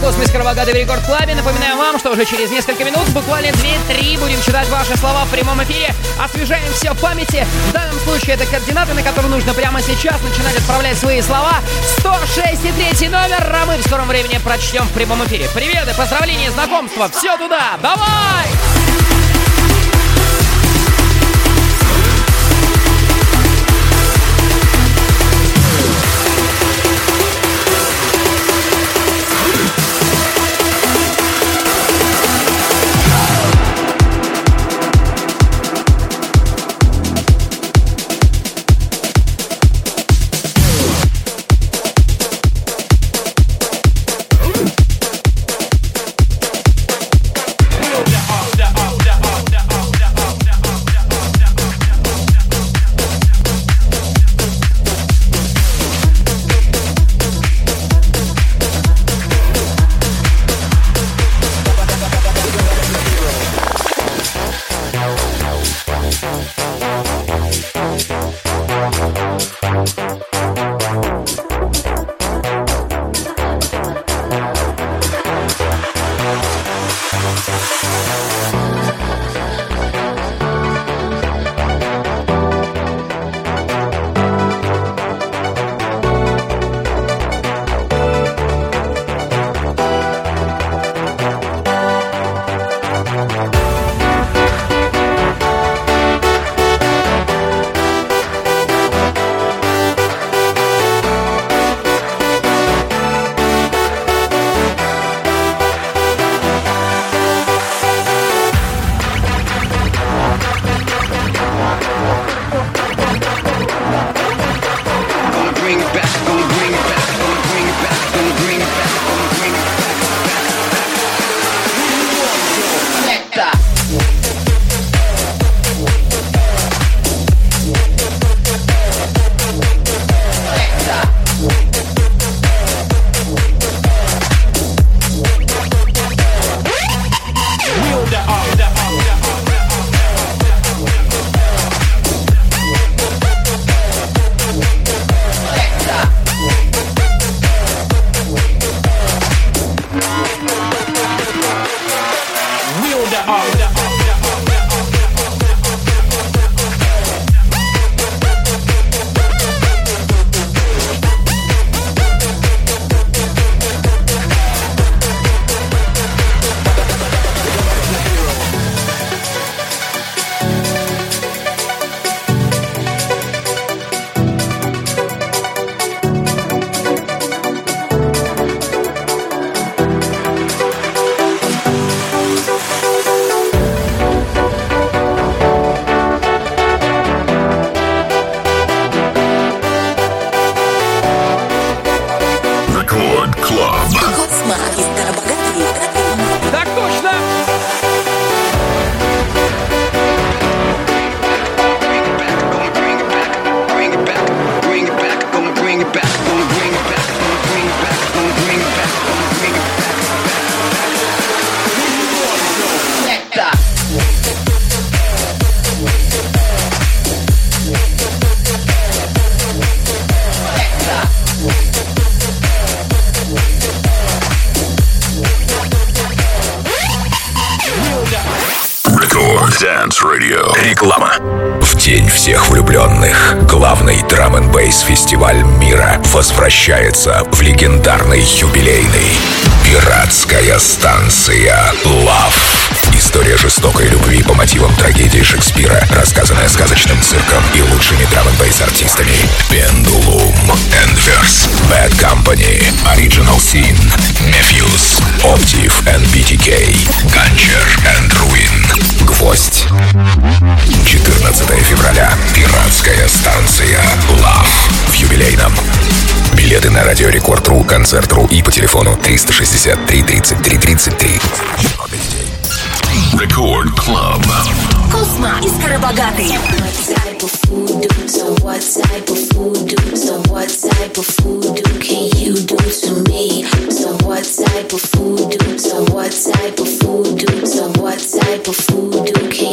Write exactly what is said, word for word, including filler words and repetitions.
Космос Карабогатый в Рекорд Клабе. Напоминаю вам, что уже через несколько минут, буквально две-три, будем читать ваши слова в прямом эфире. Освежаем все в памяти. В данном случае это координаты, на которые нужно прямо сейчас начинать отправлять свои слова. сто шесть и третий номер, а мы в скором времени прочтем в прямом эфире. Приветы, поздравления, знакомства, все туда. Давай! Dance Radio. Реклама. В день всех влюбленных главный драм-н-бейс фестиваль мира возвращается в легендарный юбилейный пиратская станция Love. История жестокой любви по мотивам трагедии Шекспира, рассказанная сказочным цирком и лучшими драм-н-бейс артистами. Pendulum, Enverse, Bad Company, Original Sin, Nephews, Optiv and би ти кей, Guncher and Ruin, Гвоздь. четырнадцатого февраля. Пиратская станция Love в юбилейном. Билеты на радио Рекорд.ру, Концерт.ру и по телефону триста шестьдесят три тридцать три тридцать три. Record Club. Космо и Скоробогатый. What type of food